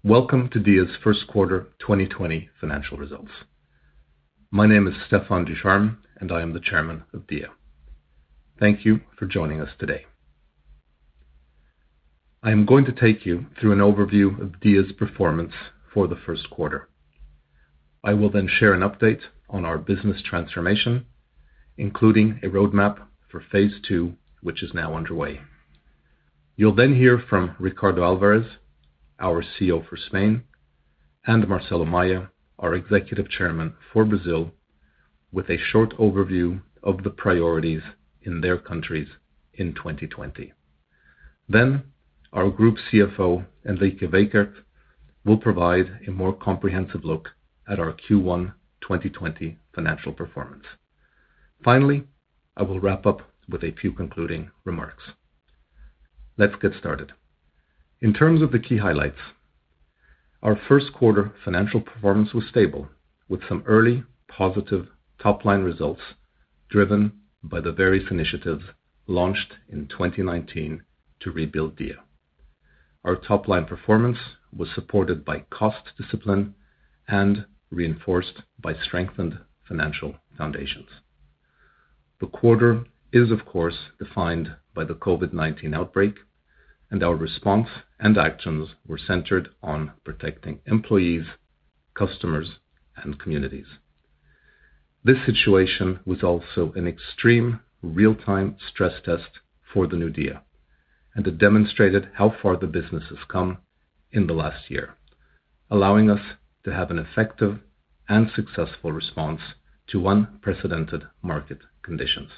Welcome to DIA's first quarter 2020 financial results. My name is Stefan Ducharme, and I am the chairman of DIA. Thank you for joining us today. I am going to take you through an overview of DIA's performance for the first quarter. I will then share an update on our business transformation, including a roadmap for phase 2, which is now underway. You'll then hear from Ricardo Alvarez, our CEO for Spain, and Marcelo Maia, our executive chairman for Brazil, with a short overview of the priorities in their countries in 2020. Then, our group CFO, Enrique Weikert, will provide a more comprehensive look at our Q1 2020 financial performance. Finally, I will wrap up with a few concluding remarks. Let's get started. In terms of the key highlights, our first quarter financial performance was stable, with some early positive top-line results driven by the various initiatives launched in 2019 to rebuild DIA. Our top-line performance was supported by cost discipline and reinforced by strengthened financial foundations. The quarter is, of course, defined by the COVID-19 outbreak, and our response and actions were centered on protecting employees, customers, and communities. This situation was also an extreme real-time stress test for the new DIA, and it demonstrated how far the business has come in the last year, allowing us to have an effective and successful response to unprecedented market conditions.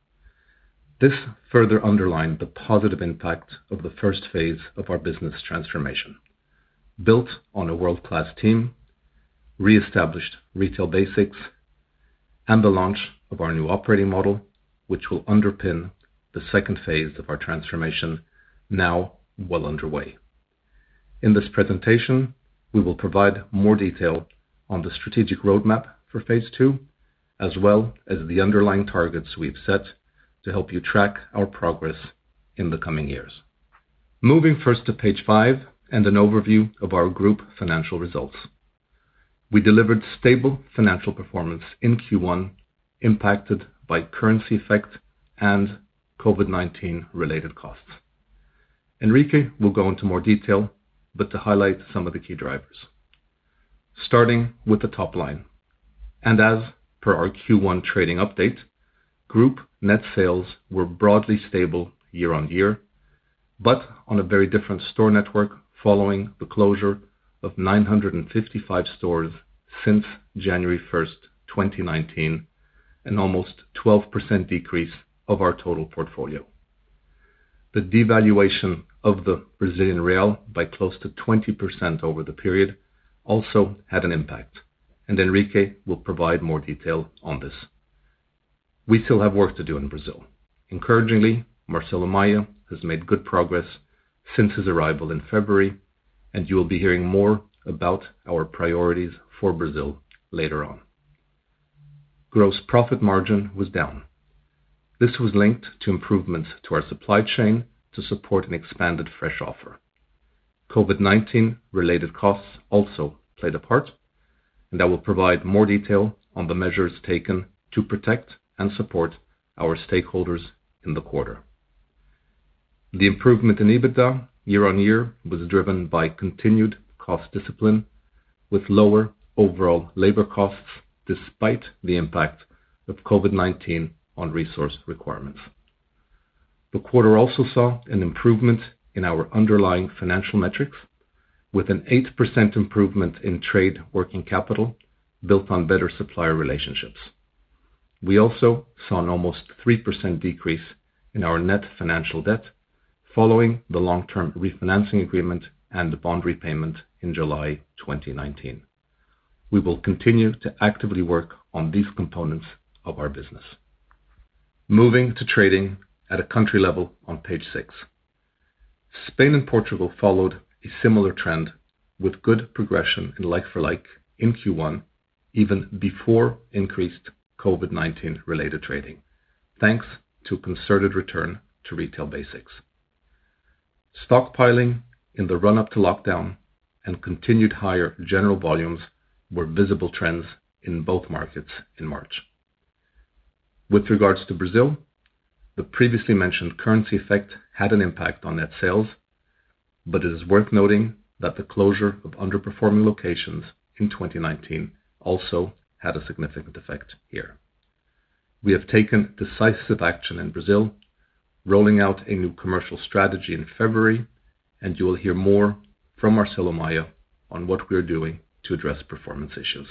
This further underlined the positive impact of the first phase of our business transformation, built on a world-class team, re-established retail basics, and the launch of our new operating model, which will underpin the second phase of our transformation, now well underway. In this presentation, we will provide more detail on the strategic roadmap for phase 2, as well as the underlying targets we've set to help you track our progress in the coming years. Moving first to page 5 and an overview of our group financial results. We delivered stable financial performance in Q1, impacted by currency effect and COVID-19 related costs. Enrique will go into more detail, but to highlight some of the key drivers. Starting with the top line, and as per our Q1 trading update, group net sales were broadly stable year on year, but on a very different store network following the closure of 955 stores since January 1st, 2019, an almost 12% decrease of our total portfolio. The devaluation of the Brazilian real by close to 20% over the period also had an impact, and Enrique will provide more detail on this. We still have work to do in Brazil. Encouragingly, Marcelo Maia has made good progress since his arrival in February, and you will be hearing more about our priorities for Brazil later on. Gross profit margin was down. This was linked to improvements to our supply chain to support an expanded fresh offer. COVID-19 related costs also played a part, and I will provide more detail on the measures taken to protect and support our stakeholders in the quarter. The improvement in EBITDA year on year was driven by continued cost discipline with lower overall labor costs despite the impact of COVID-19 on resource requirements. The quarter also saw an improvement in our underlying financial metrics with an 8% improvement in trade working capital built on better supplier relationships. We also saw an almost 3% decrease in our net financial debt following the long-term refinancing agreement and the bond repayment in July 2019. We will continue to actively work on these components of our business. Moving to trading at a country level on page 6. Spain and Portugal followed a similar trend with good progression in like-for-like in Q1, even before increased COVID-19 related trading, thanks to a concerted return to retail basics. Stockpiling in the run-up to lockdown and continued higher general volumes were visible trends in both markets in March. With regards to Brazil, the previously mentioned currency effect had an impact on net sales, but it is worth noting that the closure of underperforming locations in 2019 also had a significant effect here. We have taken decisive action in Brazil, rolling out a new commercial strategy in February, and you will hear more from Marcelo Maia on what we are doing to address performance issues.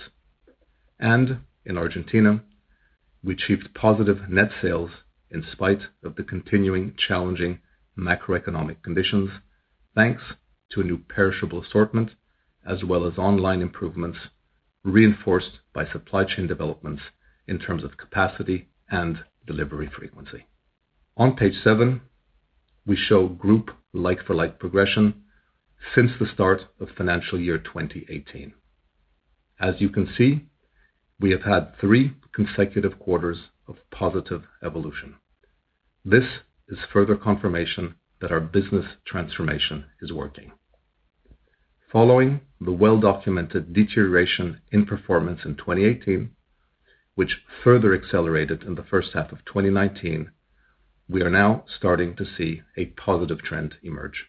And in Argentina, we achieved positive net sales in spite of the continuing challenging macroeconomic conditions, thanks to a new perishable assortment, as well as online improvements reinforced by supply chain developments in terms of capacity and delivery frequency. On page 7, we show group like-for-like progression since the start of financial year 2018. As you can see, we have had 3 consecutive quarters of positive evolution. This is further confirmation that our business transformation is working. Following the well-documented deterioration in performance in 2018, which further accelerated in the first half of 2019, we are now starting to see a positive trend emerge.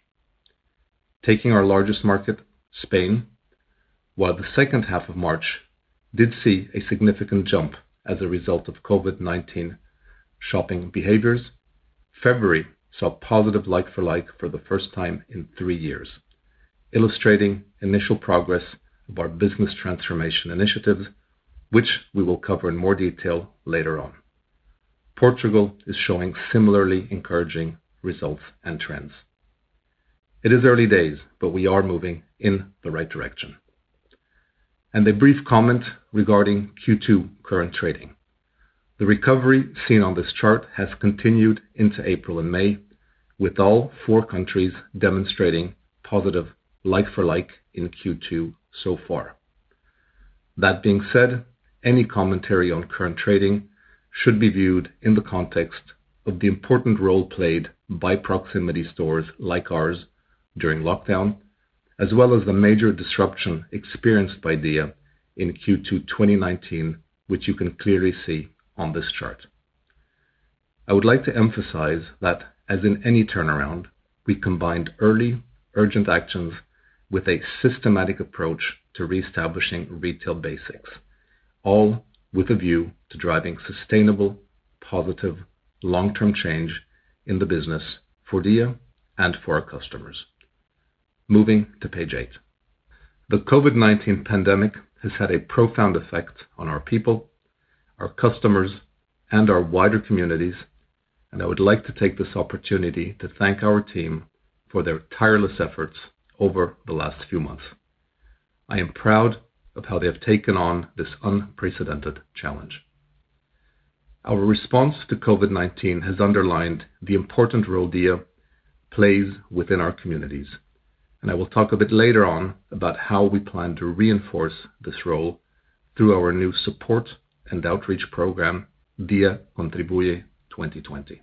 Taking our largest market, Spain, while the second half of March did see a significant jump as a result of COVID-19 shopping behaviors, February saw positive like-for-like for the first time in 3 years, illustrating initial progress of our business transformation initiatives, which we will cover in more detail later on. Portugal is showing similarly encouraging results and trends. It is early days, but we are moving in the right direction. And a brief comment regarding Q2 current trading. The recovery seen on this chart has continued into April and May, with all 4 countries demonstrating positive like-for-like in Q2 so far. That being said, any commentary on current trading should be viewed in the context of the important role played by proximity stores like ours during lockdown, as well as the major disruption experienced by Dia in Q2 2019, which you can clearly see on this chart. I would like to emphasize that, as in any turnaround, we combined early, urgent actions with a systematic approach to reestablishing retail basics, all with a view to driving sustainable, positive, long-term change in the business for Dia and for our customers. Moving to page 8. The COVID-19 pandemic has had a profound effect on our people, our customers, and our wider communities, and I would like to take this opportunity to thank our team for their tireless efforts over the last few months. I am proud of how they have taken on this unprecedented challenge. Our response to COVID-19 has underlined the important role Dia plays within our communities, and I will talk a bit later on about how we plan to reinforce this role through our new support and outreach program, Dia Contribuye 2020.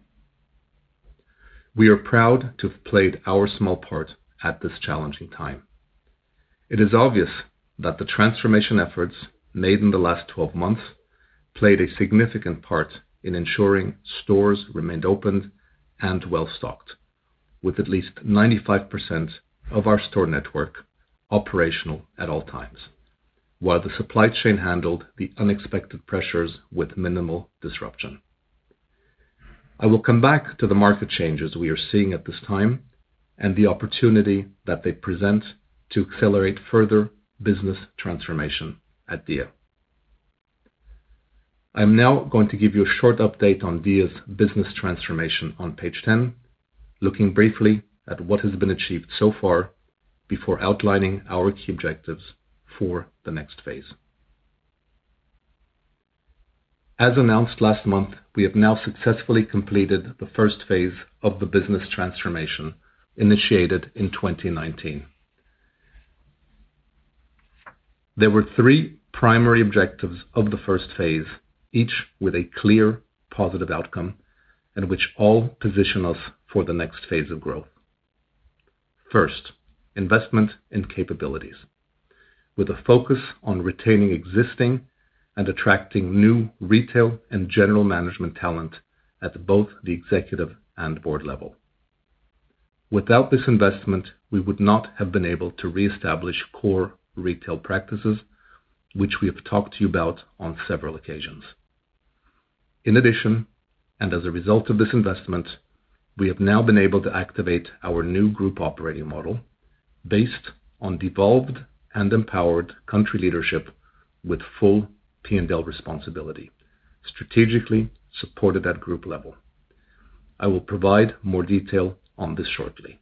We are proud to have played our small part at this challenging time. It is obvious that the transformation efforts made in the last 12 months played a significant part in ensuring stores remained open and well-stocked, with at least 95% of our store network operational at all times, while the supply chain handled the unexpected pressures with minimal disruption. I will come back to the market changes we are seeing at this time and the opportunity that they present to accelerate further business transformation at Dia. I am now going to give you a short update on Dia's business transformation on page 10, looking briefly at what has been achieved so far before outlining our key objectives for the next phase. As announced last month, we have now successfully completed the first phase of the business transformation initiated in 2019. There were 3 primary objectives of the first phase, each with a clear positive outcome, and which all position us for the next phase of growth. First, investment in capabilities, with a focus on retaining existing and attracting new retail and general management talent at both the executive and board level. Without this investment, we would not have been able to reestablish core retail practices, which we have talked to you about on several occasions. In addition, and as a result of this investment, we have now been able to activate our new group operating model based on devolved and empowered country leadership with full P&L responsibility, strategically supported at group level. I will provide more detail on this shortly.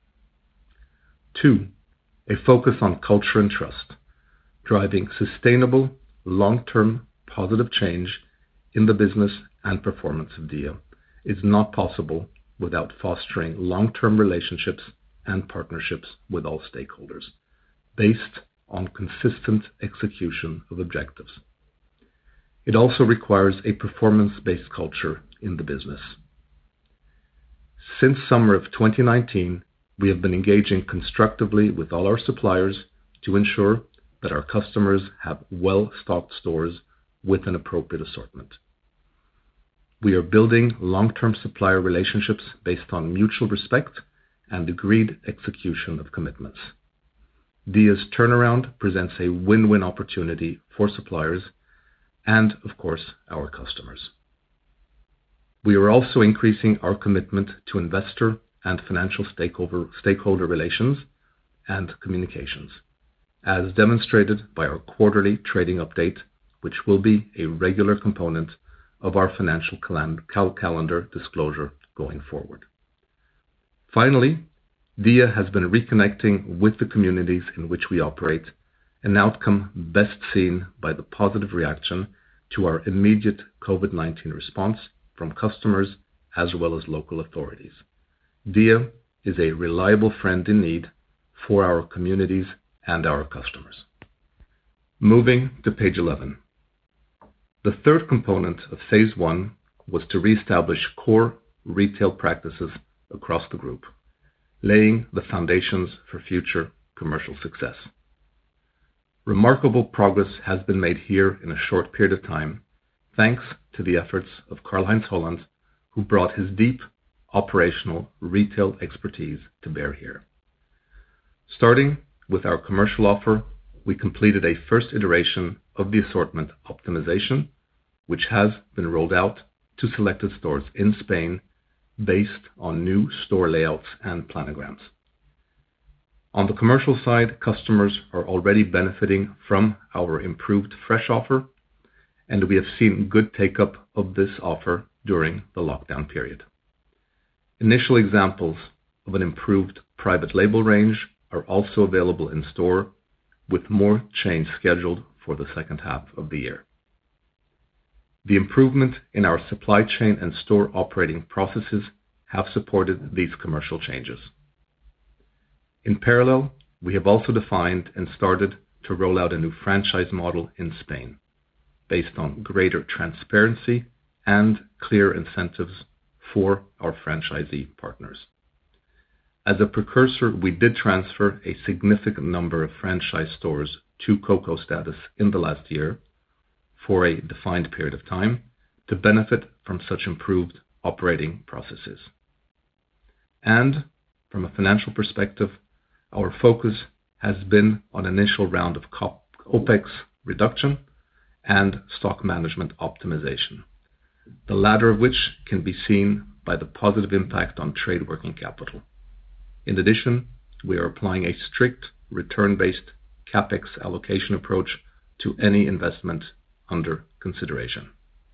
2, a focus on culture and trust, driving sustainable, long-term positive change in the business and performance of DIA is not possible without fostering long-term relationships and partnerships with all stakeholders, based on consistent execution of objectives. It also requires a performance-based culture in the business. Since summer of 2019, we have been engaging constructively with all our suppliers to ensure that our customers have well-stocked stores with an appropriate assortment. We are building long-term supplier relationships based on mutual respect and agreed execution of commitments. DIA's turnaround presents a win-win opportunity for suppliers and, of course, our customers. We are also increasing our commitment to investor and financial stakeholder relations and communications, as demonstrated by our quarterly trading update, which will be a regular component of our financial calendar disclosure going forward. Finally, DIA has been reconnecting with the communities in which we operate, an outcome best seen by the positive reaction to our immediate COVID-19 response from customers as well as local authorities. DIA is a reliable friend in need for our communities and our customers. Moving to page 11. The third component of phase 1 was to reestablish core retail practices across the group, laying the foundations for future commercial success. Remarkable progress has been made here in a short period of time, thanks to the efforts of Karl-Heinz Holland, who brought his deep operational retail expertise to bear here. Starting with our commercial offer, we completed a first iteration of the assortment optimization, which has been rolled out to selected stores in Spain based on new store layouts and planograms. On the commercial side, customers are already benefiting from our improved fresh offer, and we have seen good take-up of this offer during the lockdown period. Initial examples of an improved private label range are also available in store, with more change scheduled for the second half of the year. The improvement in our supply chain and store operating processes have supported these commercial changes. In parallel, we have also defined and started to roll out a new franchise model in Spain, based on greater transparency and clear incentives for our franchisee partners. As a precursor, we did transfer a significant number of franchise stores to COCO status in the last year for a defined period of time to benefit from such improved operating processes. And from a financial perspective, our focus has been on initial round of OPEX reduction and stock management optimization, the latter of which can be seen by the positive impact on trade working capital. In addition, we are applying a strict return-based CapEx allocation approach to any investment under consideration.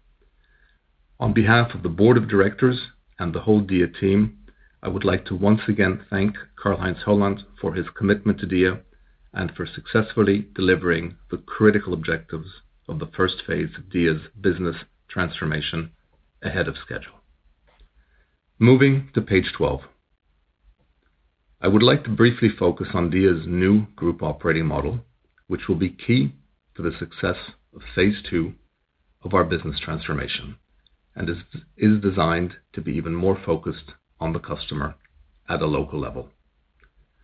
On behalf of the board of directors and the whole DIA team, I would like to once again thank Karl-Heinz Holland for his commitment to DIA and for successfully delivering the critical objectives of the first phase of DIA's business transformation ahead of schedule. Moving to page 12. I would like to briefly focus on DIA's new group operating model, which will be key to the success of phase 2 of our business transformation and is designed to be even more focused on the customer at a local level.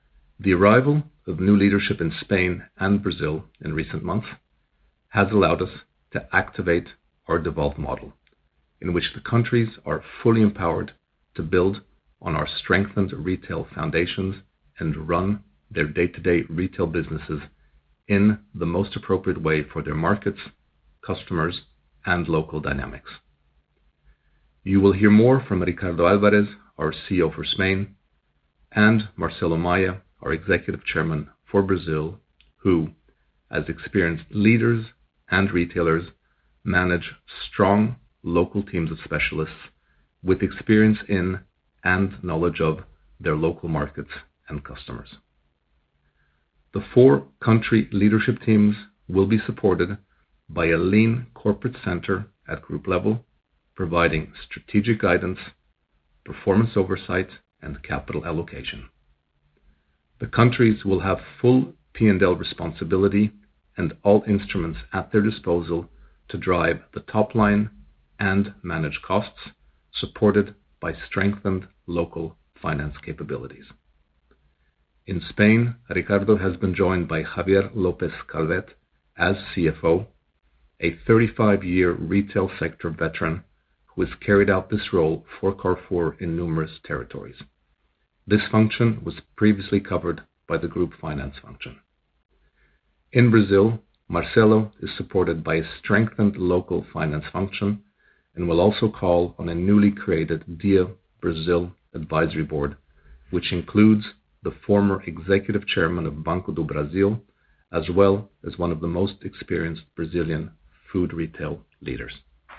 The arrival of new leadership in Spain and Brazil in recent months has allowed us to activate our devolved model, in which the countries are fully empowered to build on our strengthened retail foundations and run their day-to-day retail businesses in the most appropriate way for their markets, customers, and local dynamics. You will hear more from Ricardo Alvarez, our CEO for Spain, and Marcelo Maia, our Executive Chairman for Brazil, who, as experienced leaders and retailers, manage strong local teams of specialists with experience in and knowledge of their local markets and customers. The 4 country leadership teams will be supported by a lean corporate center at group level, providing strategic guidance, performance oversight, and capital allocation. The countries will have full P&L responsibility and all instruments at their disposal to drive the top line and manage costs, supported by strengthened local finance capabilities. In Spain, Ricardo has been joined by Javier López Calvet as CFO, a 35-year retail sector veteran who has carried out this role for Carrefour in numerous territories. This function was previously covered by the group finance function. In Brazil, Marcelo is supported by a strengthened local finance function and will also call on a newly created DIA Brazil Advisory Board, which includes the former executive chairman of Banco do Brasil, as well as one of the most experienced Brazilian food retail leaders.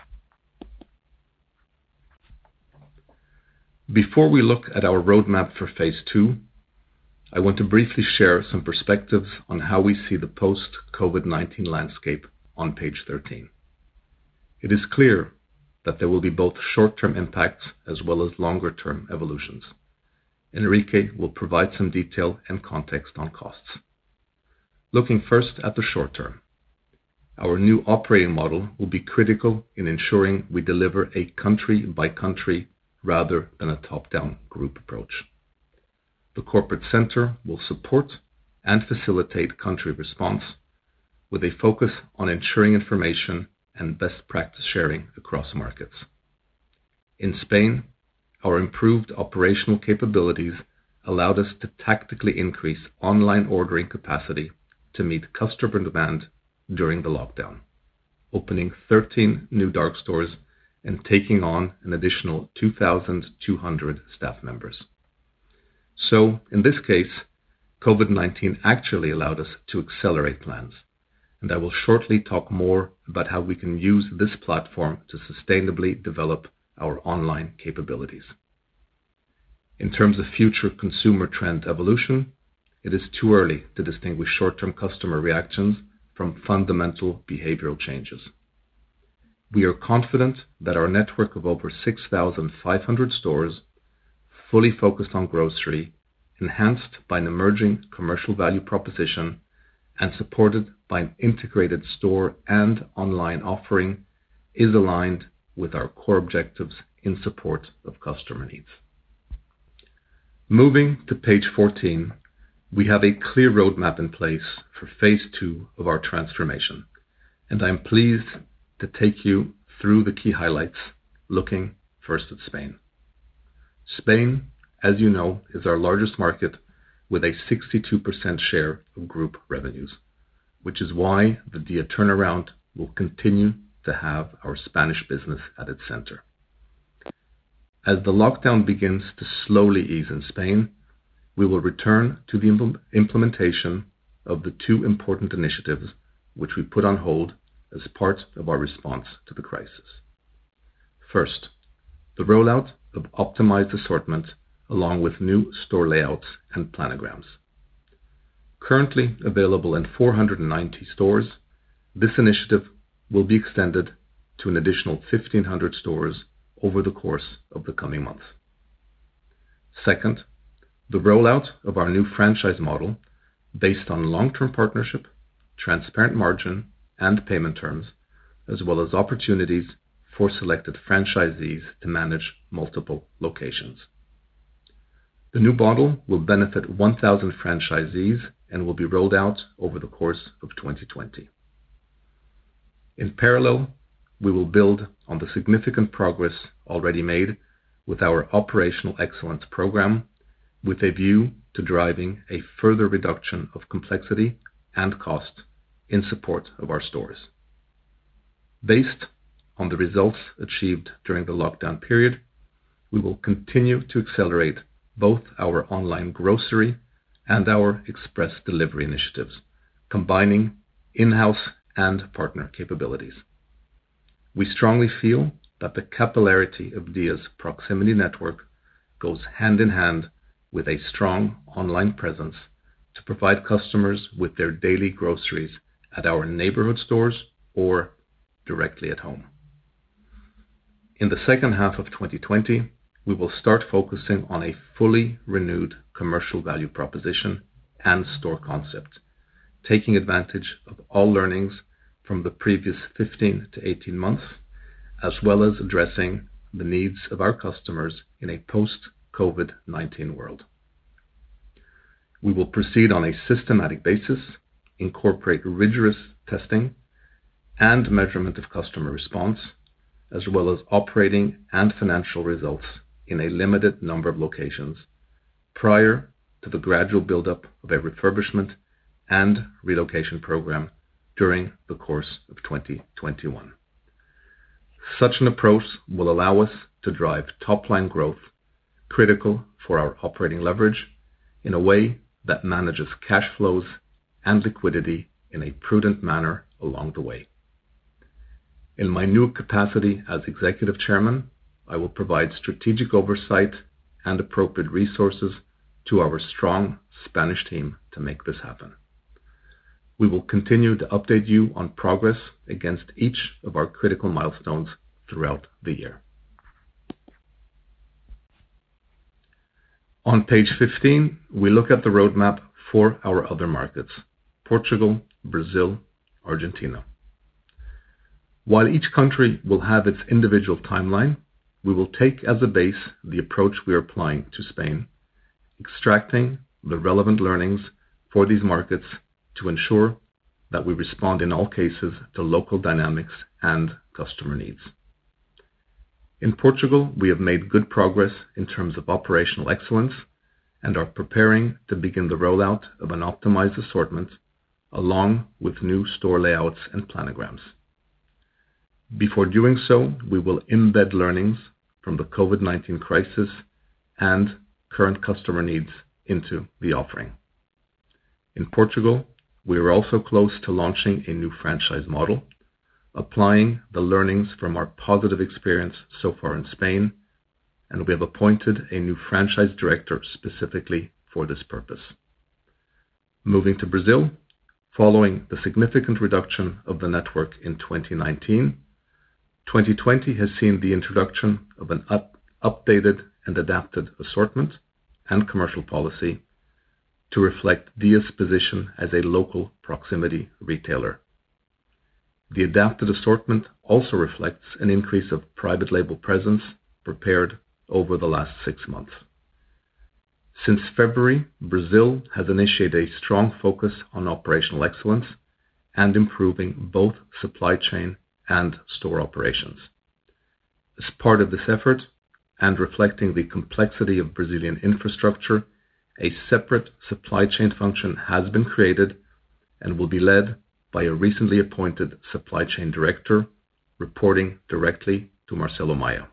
Before we look at our roadmap for Phase 2, I want to briefly share some perspectives on how we see the post-COVID-19 landscape on page 13. It is clear that there will be both short-term impacts as well as longer-term evolutions. Enrique will provide some detail and context on costs. Looking first at the short term, our new operating model will be critical in ensuring we deliver a country-by-country rather than a top-down group approach. The corporate center will support and facilitate country response with a focus on ensuring information and best practice sharing across markets. In Spain, our improved operational capabilities allowed us to tactically increase online ordering capacity to meet customer demand during the lockdown, opening 13 new dark stores and taking on an additional 2,200 staff members. So, in this case, COVID-19 actually allowed us to accelerate plans, and I will shortly talk more about how we can use this platform to sustainably develop our online capabilities. In terms of future consumer trend evolution, it is too early to distinguish short-term customer reactions from fundamental behavioral changes. We are confident that our network of over 6,500 stores, fully focused on grocery, enhanced by an emerging commercial value proposition, and supported by an integrated store and online offering, is aligned with our core objectives in support of customer needs. Moving to page 14, we have a clear roadmap in place for Phase 2 of our transformation, and I am pleased to take you through the key highlights, looking first at Spain. Spain, as you know, is our largest market with a 62% share of group revenues, which is why the DIA turnaround will continue to have our Spanish business at its center. As the lockdown begins to slowly ease in Spain, we will return to the implementation of the 2 important initiatives which we put on hold as part of our response to the crisis. First, the rollout of optimized assortment along with new store layouts and planograms. Currently available in 490 stores, this initiative will be extended to an additional 1,500 stores over the course of the coming months. Second, the rollout of our new franchise model based on long-term partnership, transparent margin, and payment terms, as well as opportunities for selected franchisees to manage multiple locations. The new model will benefit 1,000 franchisees and will be rolled out over the course of 2020. In parallel, we will build on the significant progress already made with our operational excellence program, with a view to driving a further reduction of complexity and cost in support of our stores. Based on the results achieved during the lockdown period, we will continue to accelerate both our online grocery and our express delivery initiatives, combining in-house and partner capabilities. We strongly feel that the capillarity of Dia's proximity network goes hand in hand with a strong online presence to provide customers with their daily groceries at our neighborhood stores or directly at home. In the second half of 2020, we will start focusing on a fully renewed commercial value proposition and store concept, taking advantage of all learnings from the previous 15 to 18 months, as well as addressing the needs of our customers in a post-COVID-19 world. We will proceed on a systematic basis, incorporate rigorous testing and measurement of customer response, as well as operating and financial results in a limited number of locations prior to the gradual buildup of a refurbishment and relocation program during the course of 2021. Such an approach will allow us to drive top-line growth, critical for our operating leverage, in a way that manages cash flows and liquidity in a prudent manner along the way. In my new capacity as Executive Chairman, I will provide strategic oversight and appropriate resources to our strong Spanish team to make this happen. We will continue to update you on progress against each of our critical milestones throughout the year. On page 15, we look at the roadmap for our other markets, Portugal, Brazil, Argentina. While each country will have its individual timeline, we will take as a base the approach we are applying to Spain, extracting the relevant learnings for these markets to ensure that we respond in all cases to local dynamics and customer needs. In Portugal, we have made good progress in terms of operational excellence and are preparing to begin the rollout of an optimized assortment along with new store layouts and planograms. Before doing so, we will embed learnings from the COVID-19 crisis and current customer needs into the offering. In Portugal, we are also close to launching a new franchise model, applying the learnings from our positive experience so far in Spain, and we have appointed a new franchise director specifically for this purpose. Moving to Brazil, following the significant reduction of the network in 2019, 2020 has seen the introduction of an updated and adapted assortment and commercial policy to reflect Dia's position as a local proximity retailer. The adapted assortment also reflects an increase of private label presence prepared over the last 6 months. Since February, Brazil has initiated a strong focus on operational excellence and improving both supply chain and store operations. As part of this effort, and reflecting the complexity of Brazilian infrastructure, a separate supply chain function has been created and will be led by a recently appointed supply chain director, reporting directly to Marcelo Maia.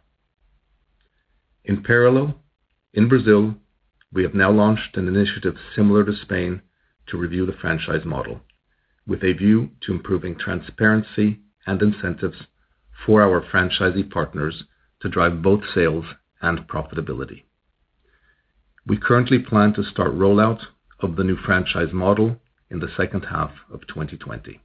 In parallel, in Brazil, we have now launched an initiative similar to Spain to review the franchise model, with a view to improving transparency and incentives for our franchisee partners to drive both sales and profitability. We currently plan to start rollout of the new franchise model in the second half of 2020.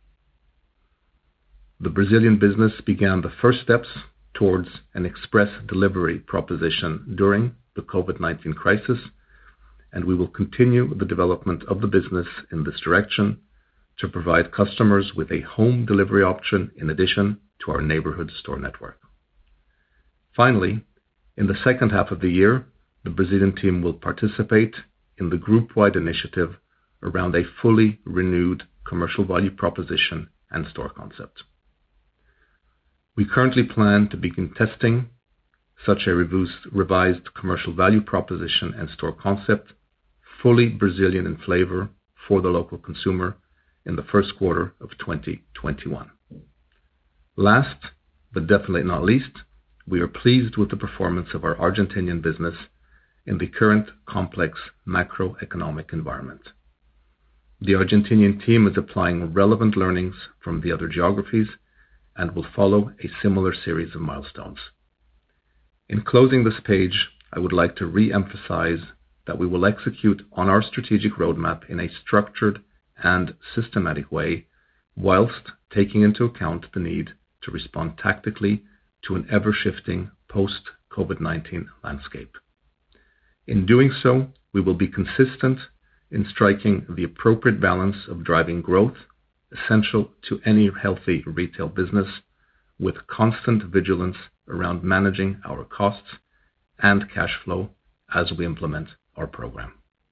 The Brazilian business began the first steps towards an express delivery proposition during the COVID-19 crisis, and we will continue the development of the business in this direction to provide customers with a home delivery option in addition to our neighborhood store network. Finally, in the second half of the year, the Brazilian team will participate in the group-wide initiative around a fully renewed commercial value proposition and store concept. We currently plan to begin testing such a revised commercial value proposition and store concept, fully Brazilian in flavor for the local consumer, in the first quarter of 2021. Last, but definitely not least, we are pleased with the performance of our Argentinian business in the current complex macroeconomic environment. The Argentinian team is applying relevant learnings from the other geographies and will follow a similar series of milestones. In closing this page, I would like to re-emphasize that we will execute on our strategic roadmap in a structured and systematic way, whilst taking into account the need to respond tactically to an ever-shifting post-COVID-19 landscape. In doing so, we will be consistent in striking the appropriate balance of driving growth, essential to any healthy retail business, with constant vigilance around managing our costs and cash flow as we implement our program.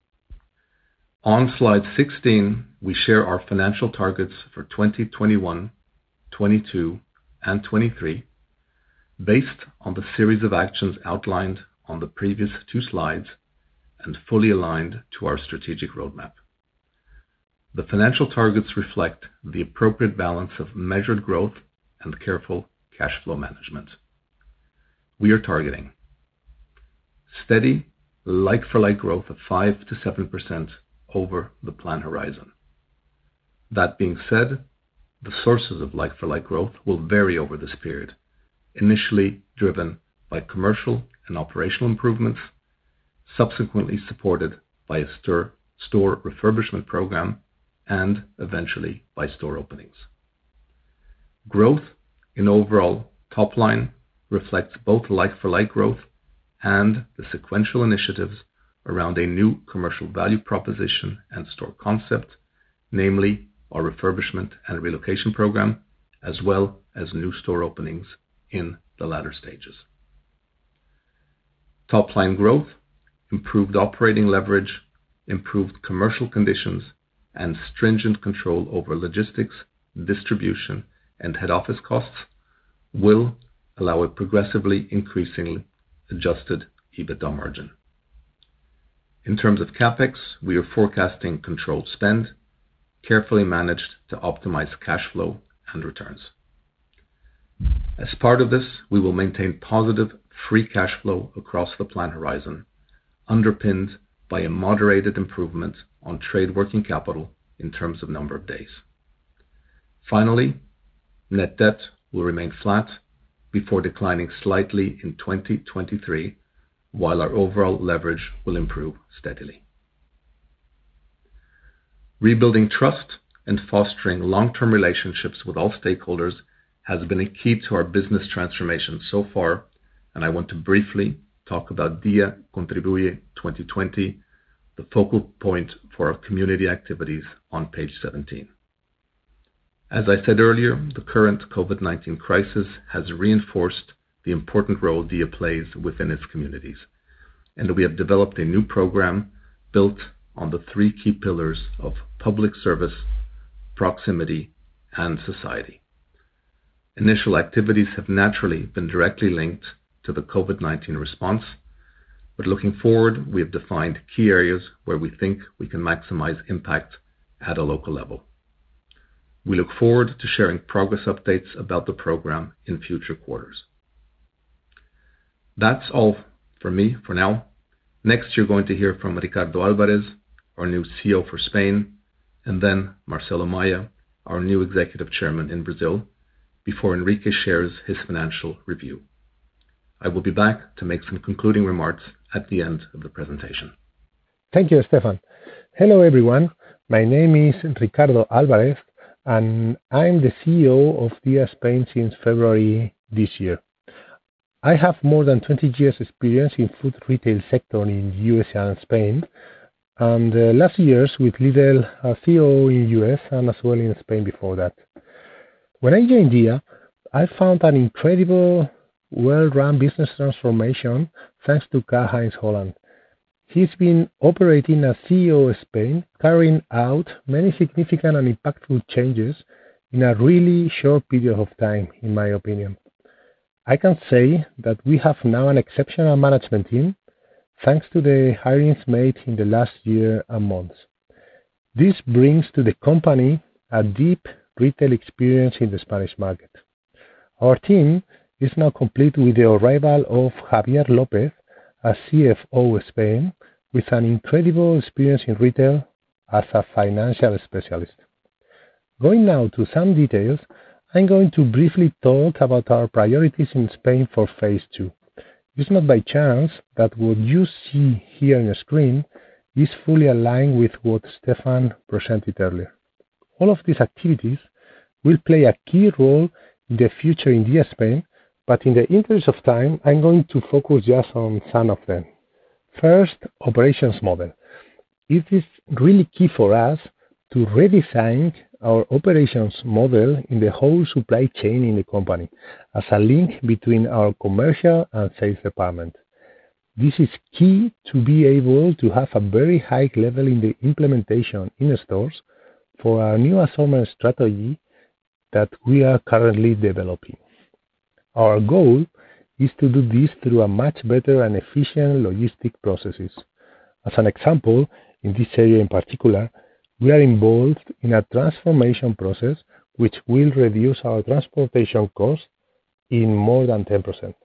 On slide 16, we share our financial targets for 2021, 22, and 23, based on the series of actions outlined on the previous two slides and fully aligned to our strategic roadmap. The financial targets reflect the appropriate balance of measured growth and careful cash flow management. We are targeting steady like-for-like growth of 5 to 7% over the plan horizon. That being said, the sources of like-for-like growth will vary over this period, initially driven by commercial and operational improvements, subsequently supported by a store refurbishment program, and eventually by store openings. Growth in overall top line reflects both like-for-like growth and the sequential initiatives around a new commercial value proposition and store concept, namely our refurbishment and relocation program, as well as new store openings in the latter stages. Top line growth, improved operating leverage, improved commercial conditions, and stringent control over logistics, distribution, and head office costs will allow a progressively increasingly adjusted EBITDA margin. In terms of CapEx, we are forecasting controlled spend, carefully managed to optimize cash flow and returns. As part of this, we will maintain positive free cash flow across the plan horizon, underpinned by a moderated improvement on trade working capital in terms of number of days. Finally, net debt will remain flat before declining slightly in 2023, while our overall leverage will improve steadily. Rebuilding trust and fostering long-term relationships with all stakeholders has been a key to our business transformation so far, and I want to briefly talk about Dia Contribuye 2020, the focal point for our community activities on page 17. As I said earlier, the current COVID-19 crisis has reinforced the important role Dia plays within its communities, and we have developed a new program built on the three key pillars of public service, proximity, and society. Initial activities have naturally been directly linked to the COVID-19 response, but looking forward, we have defined key areas where we think we can maximize impact at a local level. We look forward to sharing progress updates about the program in future quarters. That's all for me for now. Next, you're going to hear from Ricardo Alvarez, our new CEO for Spain, and then Marcelo Maia, our new Executive Chairman in Brazil, before Enrique shares his financial review. I will be back to make some concluding remarks at the end of the presentation. Thank you, Stefan. Hello, everyone. My name is Ricardo Alvarez, and I'm the CEO of Dia Spain since February this year. I have more than 20 years experience in food retail sector in USA and Spain, and last years with Lidl as CEO in US and as well in Spain before that. When I joined Dia, I found an incredible, well-run business transformation thanks to Karl-Heinz Holland. He's been operating as CEO of Spain, carrying out many significant and impactful changes in a really short period of time, in my opinion. I can say that we have now an exceptional management team thanks to the hirings made in the last year and months. This brings to the company a deep retail experience in the Spanish market. Our team is now complete with the arrival of Javier Lopez as CFO of Spain, with an incredible experience in retail as a financial specialist. Going now to some details, I'm going to briefly talk about our priorities in Spain for phase 2. It's not by chance that what you see here on the screen is fully aligned with what Stefan presented earlier. All of these activities will play a key role in the future in Dia Spain, but in the interest of time, I'm going to focus just on some of them. First, operations model. It is really key for us to redesign our operations model in the whole supply chain in the company as a link between our commercial and sales department. This is key to be able to have a very high level in the implementation in stores for our new assortment strategy that we are currently developing. Our goal is to do this through a much better and efficient logistic processes. As an example, in this area in particular, we are involved in a transformation process which will reduce our transportation costs in more than 10%.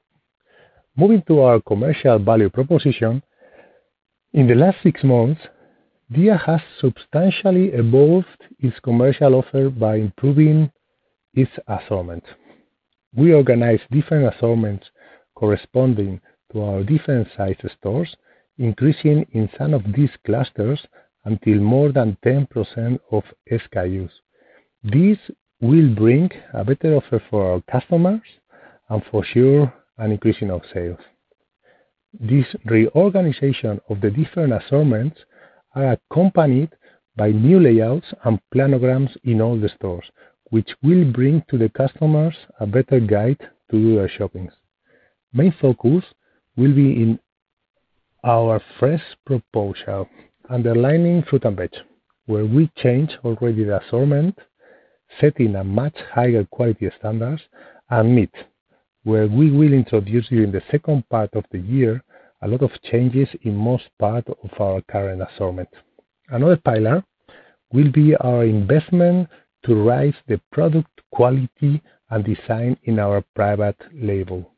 Moving to our commercial value proposition, in the last 6 months, Dia has substantially evolved its commercial offer by improving its assortment. We organize different assortments corresponding to our different size stores, increasing in some of these clusters until more than 10% of SKUs. This will bring a better offer for our customers and for sure an increase in our sales. This reorganization of the different assortments are accompanied by new layouts and planograms in all the stores, which will bring to the customers a better guide to do their shoppings. Main focus will be in our fresh proposal, underlining fruit and veg, where we change already the assortment, setting a much higher quality standards, and meat, where we will introduce during the second part of the year a lot of changes in most part of our current assortment. Another pillar will be our investment to raise the product quality and design in our private label.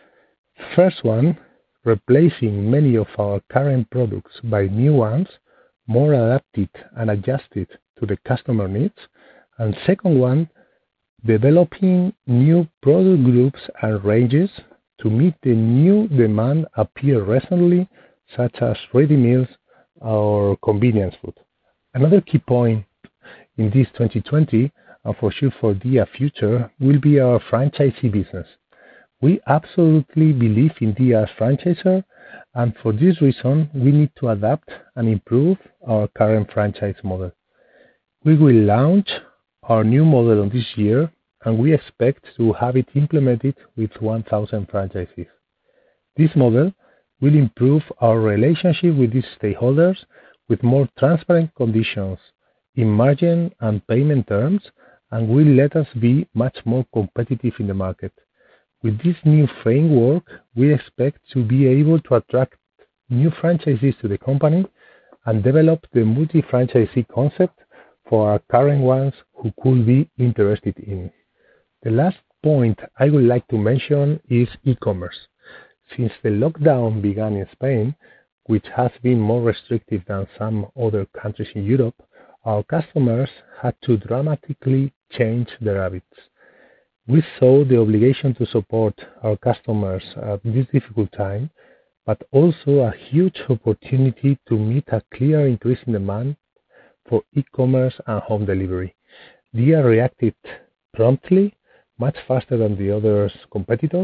First one, replacing many of our current products by new ones, more adapted and adjusted to the customer needs. And second one, developing new product groups and ranges to meet the new demand appear recently, such as ready meals or convenience food. Another key point in this 2020, and for sure for Dia future, will be our franchisee business. We absolutely believe in Dia as franchisor, and for this reason, we need to adapt and improve our current franchise model. We will launch our new model this year, and we expect to have it implemented with 1,000 franchisees. This model will improve our relationship with these stakeholders with more transparent conditions in margin and payment terms, and will let us be much more competitive in the market. With this new framework, we expect to be able to attract new franchisees to the company and develop the multi-franchisee concept for our current ones who could be interested in. The last point I would like to mention is e-commerce. Since the lockdown began in Spain, which has been more restrictive than some other countries in Europe, our customers had to dramatically change their habits. We saw the obligation to support our customers at this difficult time, but also a huge opportunity to meet a clear increase in demand for e-commerce and home delivery. Dia reacted promptly, much faster than the other competitors,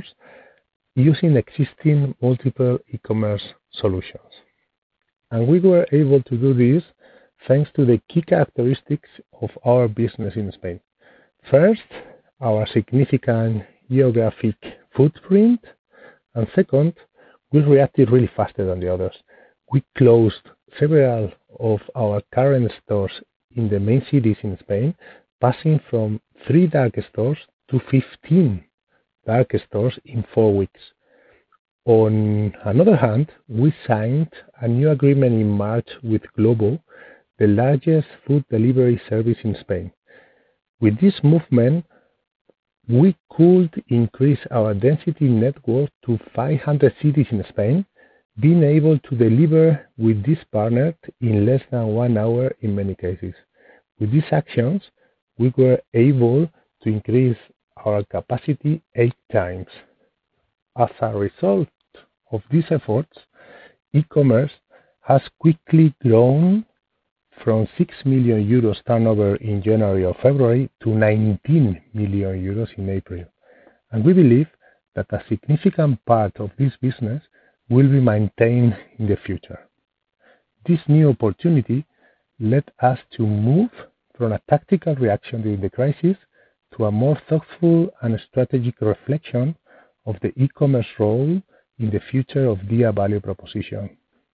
using existing multiple e-commerce solutions. And we were able to do this thanks to the key characteristics of our business in Spain. First, our significant geographic footprint, and second, we reacted really faster than the others. We closed several of our current stores in the main cities in Spain, passing from 3 dark stores to 15 dark stores in 4 weeks. On another hand, we signed a new agreement in March with Globo, the largest food delivery service in Spain. With this movement, we could increase our density network to 500 cities in Spain, being able to deliver with this partner in less than 1 hour in many cases. With these actions, we were able to increase our capacity 8 times. As a result of these efforts, e-commerce has quickly grown from 6 million euros turnover in January or February to 19 million euros in April. And we believe that a significant part of this business will be maintained in the future. This new opportunity led us to move from a tactical reaction during the crisis to a more thoughtful and strategic reflection of the e-commerce role in the future of Dia value proposition.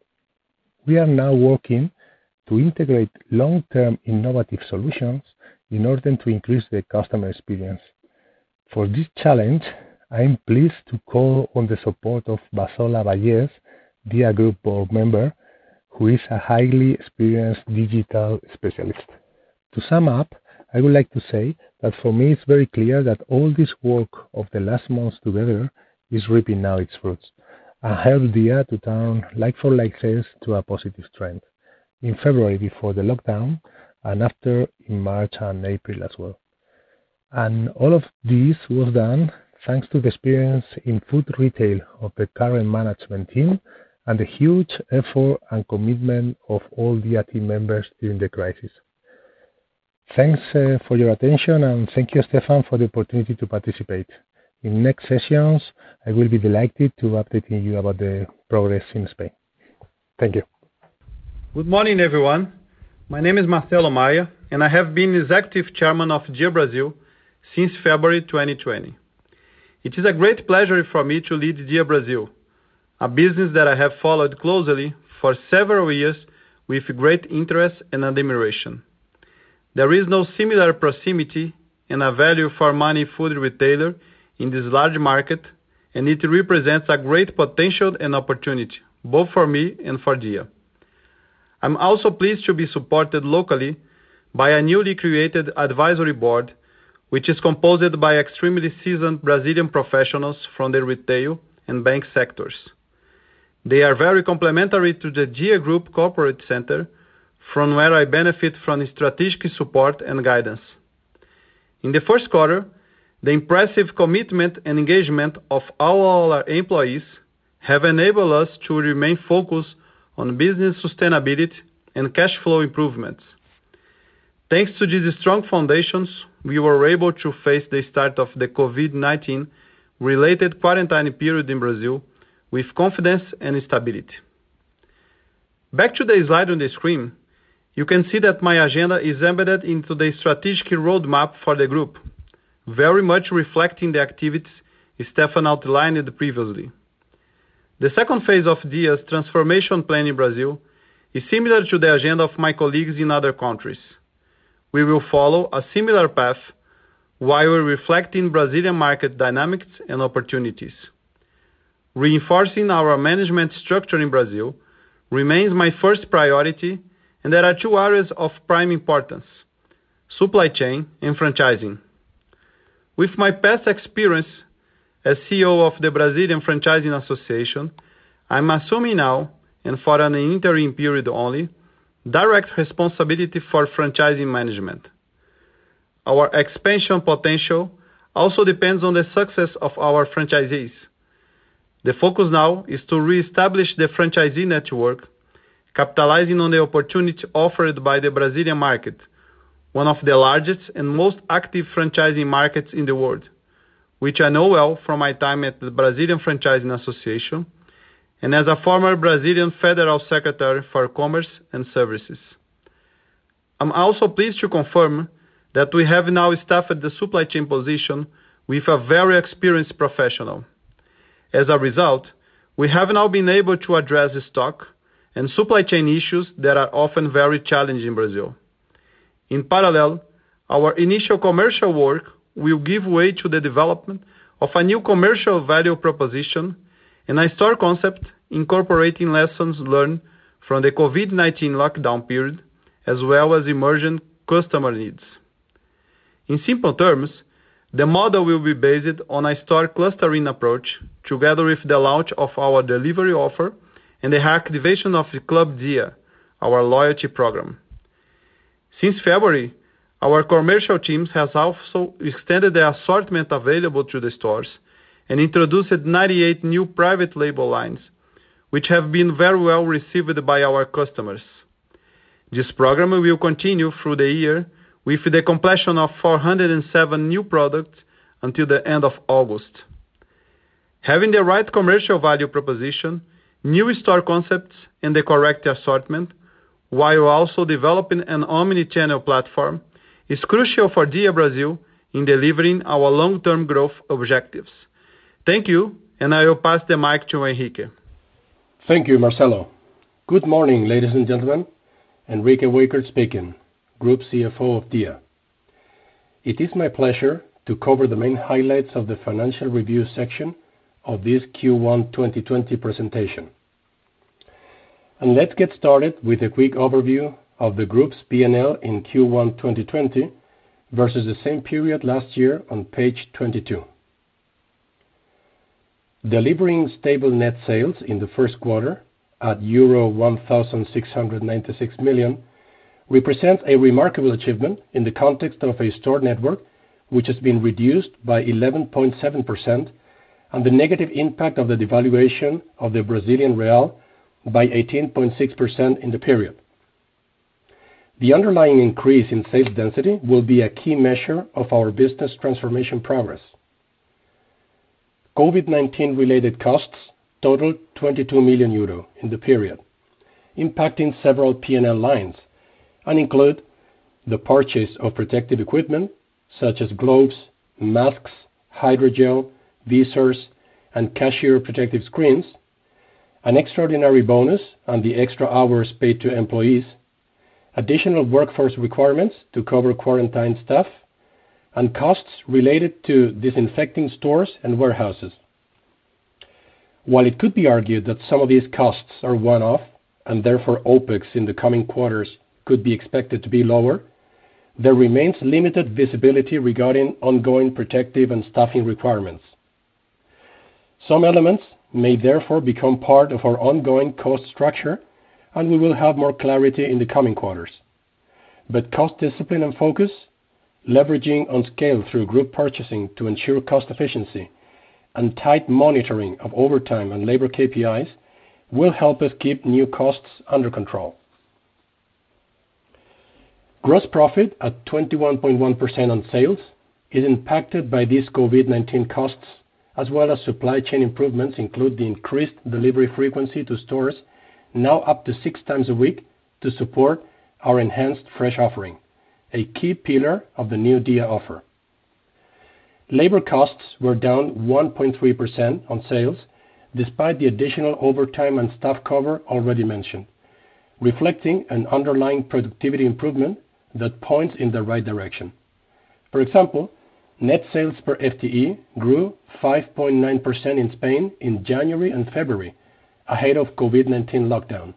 We are now working to integrate long-term innovative solutions in order to increase the customer experience. For this challenge, I am pleased to call on the support of Basola Vallès, Dia Group board member, who is a highly experienced digital specialist. To sum up, I would like to say that for me it's very clear that all this work of the last months together is reaping now its fruits and help Dia to turn like-for-like sales to a positive trend. In February before the lockdown, and after in March and April as well. And all of this was done thanks to the experience in food retail of the current management team and the huge effort and commitment of all Dia team members during the crisis. Thanks for your attention, and thank you, Stefan, for the opportunity to participate. In next sessions, I will be delighted to update you about the progress in Spain. Thank you. Good morning, everyone. My name is Marcelo Maia, and I have been Executive Chairman of Dia Brazil since February 2020. It is a great pleasure for me to lead Dia Brazil, a business that I have followed closely for several years with great interest and admiration. There is no similar proximity and a value for money food retailer in this large market, and it represents a great potential and opportunity, both for me and for Dia. I'm also pleased to be supported locally by a newly created advisory board, which is composed by extremely seasoned Brazilian professionals from the retail and bank sectors. They are very complementary to the Dia Group Corporate Center, from where I benefit from strategic support and guidance. In the first quarter, the impressive commitment and engagement of all our employees have enabled us to remain focused on business sustainability and cash flow improvements. Thanks to these strong foundations, we were able to face the start of the COVID-19 related quarantine period in Brazil with confidence and stability. Back to the slide on the screen, you can see that my agenda is embedded into the strategic roadmap for the group, very much reflecting the activities Stefan outlined previously. The second phase of Dia's transformation plan in Brazil is similar to the agenda of my colleagues in other countries. We will follow a similar path while reflecting Brazilian market dynamics and opportunities. Reinforcing our management structure in Brazil remains my first priority, and there are 2 areas of prime importance: supply chain and franchising. With my past experience as CEO of the Brazilian Franchising Association, I'm assuming now, and for an interim period only, direct responsibility for franchising management. Our expansion potential also depends on the success of our franchisees. The focus now is to re-establish the franchisee network, capitalizing on the opportunity offered by the Brazilian market, one of the largest and most active franchising markets in the world, which I know well from my time at the Brazilian Franchising Association and as a former Brazilian Federal Secretary for Commerce and Services. I'm also pleased to confirm that we have now staffed the supply chain position with a very experienced professional. As a result, we have now been able to address the stock and supply chain issues that are often very challenging in Brazil. In parallel, our initial commercial work will give way to the development of a new commercial value proposition and a store concept incorporating lessons learned from the COVID-19 lockdown period, as well as emerging customer needs. In simple terms, the model will be based on a store clustering approach, together with the launch of our delivery offer and the reactivation of the Club Dia, our loyalty program. Since February, our commercial teams has also extended the assortment available to the stores and introduced 98 new private label lines, which have been very well received by our customers. This program will continue through the year with the completion of 407 new products until the end of August. Having the right commercial value proposition, new store concepts, and the correct assortment, while also developing an omni-channel platform, is crucial for Dia Brazil in delivering our long-term growth objectives. Thank you, and I will pass the mic to Enrique. Thank you, Marcelo. Good morning, ladies and gentlemen. Enrique Wickert speaking, Group CFO of Dia. It is my pleasure to cover the main highlights of the financial review section of this Q1 2020 presentation. And let's get started with a quick overview of the group's P&L in Q1 2020 versus the same period last year on page 22. Delivering stable net sales in the first quarter at euro 1,696 million represents a remarkable achievement in the context of a store network which has been reduced by 11.7% and the negative impact of the devaluation of the Brazilian real by 18.6% in the period. The underlying increase in sales density will be a key measure of our business transformation progress. COVID-19 related costs totaled 22 million euro in the period, impacting several P&L lines, and include the purchase of protective equipment such as gloves, masks, hydrogel, visors, and cashier protective screens, an extraordinary bonus and the extra hours paid to employees, additional workforce requirements to cover quarantine staff, and costs related to disinfecting stores and warehouses. While it could be argued that some of these costs are one-off and therefore OPEX in the coming quarters could be expected to be lower, there remains limited visibility regarding ongoing protective and staffing requirements. Some elements may therefore become part of our ongoing cost structure, and we will have more clarity in the coming quarters. But cost discipline and focus, leveraging on scale through group purchasing to ensure cost efficiency, and tight monitoring of overtime and labor KPIs will help us keep new costs under control. Gross profit at 21.1% on sales is impacted by these COVID-19 costs, as well as supply chain improvements include the increased delivery frequency to stores, now up to 6 times a week, to support our enhanced fresh offering, a key pillar of the new Dia offer. Labor costs were down 1.3% on sales, despite the additional overtime and staff cover already mentioned, reflecting an underlying productivity improvement that points in the right direction. For example, net sales per FTE grew 5.9% in Spain in January and February, ahead of COVID-19 lockdown.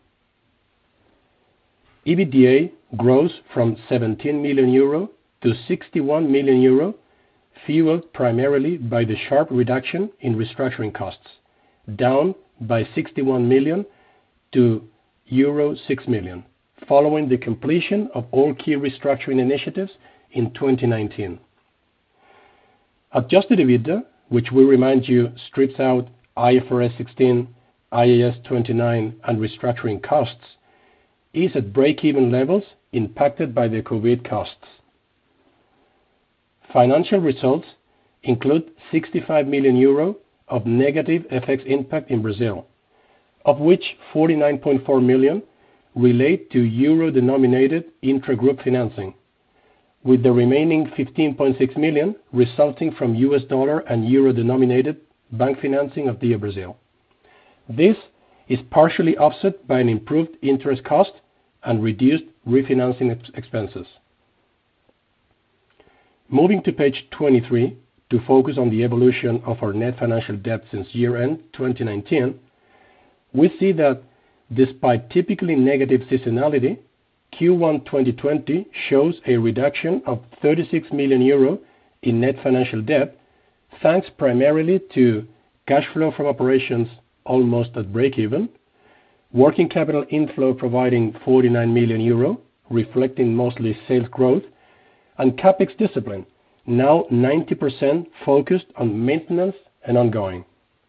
EBITDA grows from 17 million euro to 61 million euro, fueled primarily by the sharp reduction in restructuring costs, down by 61 million to euro 6 million, following the completion of all key restructuring initiatives in 2019. Adjusted EBITDA, which we remind you strips out IFRS 16, IAS 29, and restructuring costs, is at break-even levels impacted by the COVID costs. Financial results include 65 million euro of negative FX impact in Brazil, of which 49.4 million relate to euro-denominated intra-group financing, with the remaining 15.6 million resulting from US dollar and euro-denominated bank financing of Dia Brazil. This is partially offset by an improved interest cost and reduced refinancing expenses. Moving to page 23 to focus on the evolution of our net financial debt since year-end 2019, we see that despite typically negative seasonality, Q1 2020 shows a reduction of 36 million euro in net financial debt, thanks primarily to cash flow from operations almost at break-even, working capital inflow providing 49 million euro, reflecting mostly sales growth, and CapEx discipline, now 90% focused on maintenance and ongoing.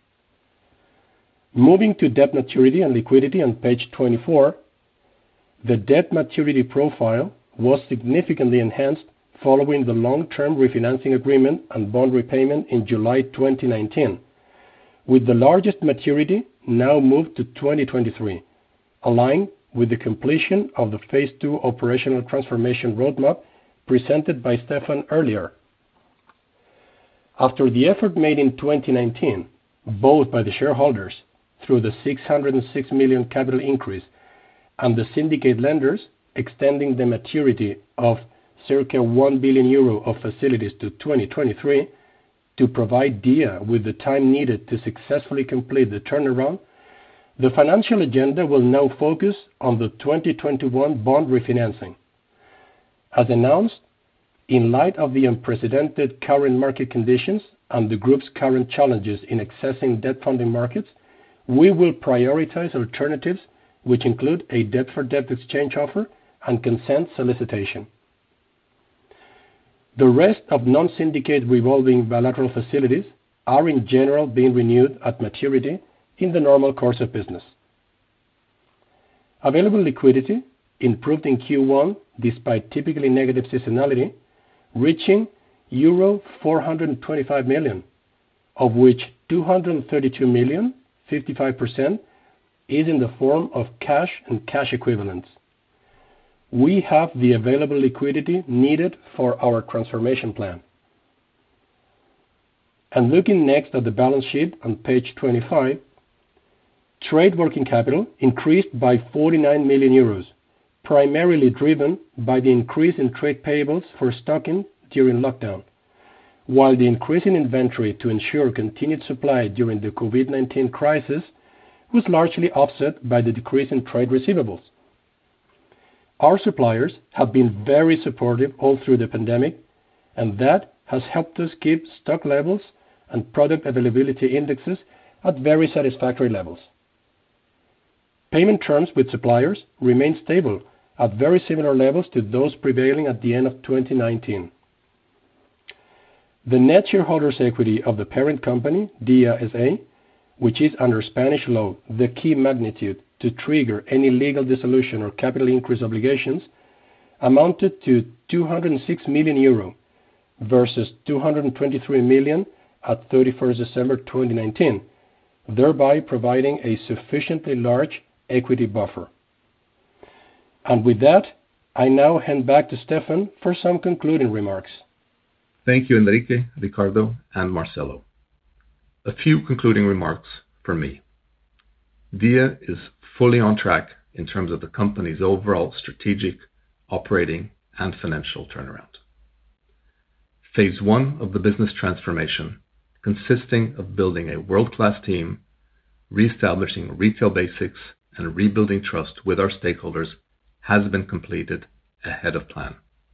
Moving to debt maturity and liquidity on page 24, the debt maturity profile was significantly enhanced following the long-term refinancing agreement and bond repayment in July 2019, with the largest maturity now moved to 2023, aligned with the completion of the Phase 2 operational transformation roadmap presented by Stefan earlier. After the effort made in 2019, both by the shareholders through the 606 million capital increase and the syndicate lenders extending the maturity of circa 1 billion euro of facilities to 2023 to provide DIA with the time needed to successfully complete the turnaround, the financial agenda will now focus on the 2021 bond refinancing. As announced, in light of the unprecedented current market conditions and the group's current challenges in accessing debt funding markets, we will prioritize alternatives which include a debt-for-debt exchange offer and consent solicitation. The rest of non-syndicate revolving bilateral facilities are in general being renewed at maturity in the normal course of business. Available liquidity improved in Q1 despite typically negative seasonality, reaching euro 425 million, of which 232 million, 55%, is in the form of cash and cash equivalents. We have the available liquidity needed for our transformation plan. And looking next at the balance sheet on page 25, trade working capital increased by 49 million euros, primarily driven by the increase in trade payables for stocking during lockdown, while the increase in inventory to ensure continued supply during the COVID-19 crisis was largely offset by the decrease in trade receivables. Our suppliers have been very supportive all through the pandemic, and that has helped us keep stock levels and product availability indexes at very satisfactory levels. Payment terms with suppliers remain stable at very similar levels to those prevailing at the end of 2019. The net shareholders' equity of the parent company, DIA SA, which is under Spanish law the key magnitude to trigger any legal dissolution or capital increase obligations, amounted to 206 million euro versus 223 million at 31st December 2019, thereby providing a sufficiently large equity buffer. And with that, I now hand back to Stefan for some concluding remarks. Thank you, Enrique, Ricardo, and Marcelo. A few concluding remarks from me. DIA is fully on track in terms of the company's overall strategic, operating, and financial turnaround. Phase 1 of the business transformation, consisting of building a world-class team, reestablishing retail basics, and rebuilding trust with our stakeholders, has been completed ahead of plan.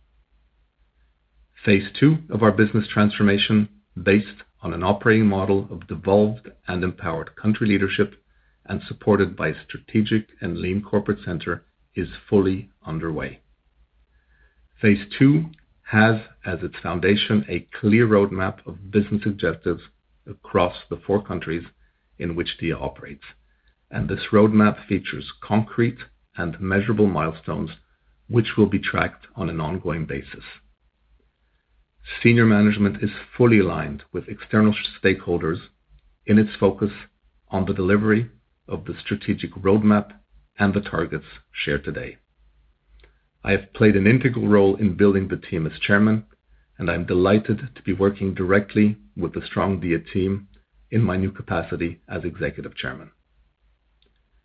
Phase 2 of our business transformation, based on an operating model of devolved and empowered country leadership and supported by a strategic and lean corporate center, is fully underway. Phase 2 has as its foundation a clear roadmap of business objectives across the 4 countries in which DIA operates, and this roadmap features concrete and measurable milestones which will be tracked on an ongoing basis. Senior management is fully aligned with external stakeholders in its focus on the delivery of the strategic roadmap and the targets shared today. I have played an integral role in building the team as chairman, and I'm delighted to be working directly with the strong DIA team in my new capacity as executive chairman.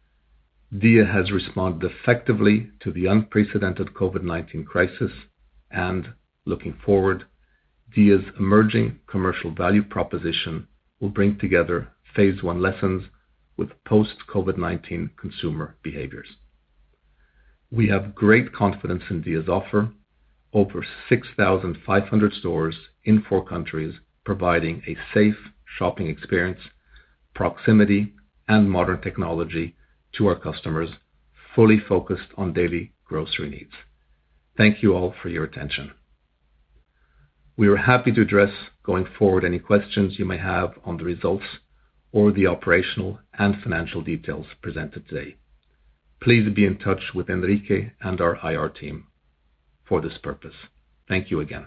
Dia has responded effectively to the unprecedented COVID-19 crisis, and looking forward, Dia's emerging commercial value proposition will bring together phase one lessons with post-COVID-19 consumer behaviors. We have great confidence in Dia's offer, over 6,500 stores in 4 countries, providing a safe shopping experience, proximity, and modern technology to our customers, fully focused on daily grocery needs. Thank you all for your attention. We are happy to address going forward any questions you may have on the results or the operational and financial details presented today. Please be in touch with Enrique and our IR team for this purpose. Thank you again.